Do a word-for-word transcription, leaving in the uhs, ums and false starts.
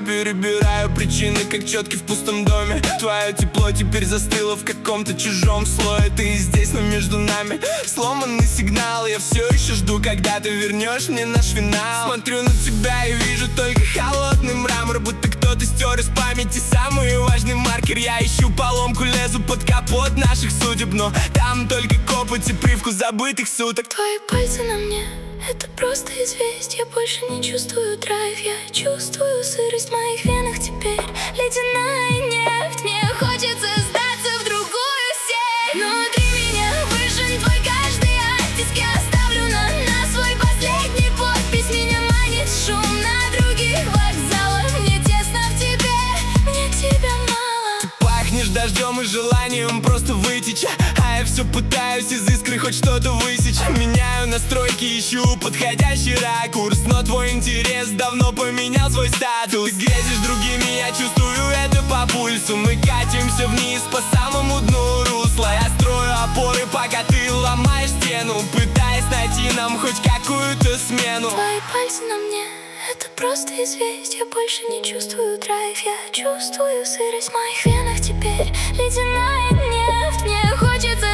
перебираю причины, как четки в пустом доме. Твое тепло теперь застыло в каком-то чужом слое. Ты здесь, но между нами сломанный сигнал. Я все еще жду, когда ты вернешь мне наш финал. Смотрю на тебя и вижу только холодный мрамор, будто кто-то стер из памяти самый важный маркер. Я ищу поломку, лезу под капот наших судеб, но там только копоть и привкус забытых суток. Твои пальцы на мне — это просто известь. Я больше не чувствую драйв, я чувствую сырость в моих венах теперь. Ледяная нефть, мне хочется сдаться в другую сеть. Внутри меня выжжен твой каждый оттиск. Я оставлю на, на свой последний подпись. Меня манит шум на других вокзалах. Мне тесно в тебе, мне тебя мало. Ты пахнешь дождем и желанием просто вытечь, а я все пытаюсь из искры хоть что-то высечь. Меняю настройки, ищу подходящий ракурс, но твой интерес давно поменял свой статус. Ты грезишь другими, я чувствую это по пульсу. Мы катимся вниз по самому дну русла. Я строю опоры, пока ты ломаешь стену, пытаясь найти нам хоть какую-то смену. Твои пальцы на мне — это просто известь. Я больше не чувствую драйв, я чувствую сырость в моих венах теперь. Ледяная нефть, мне хочется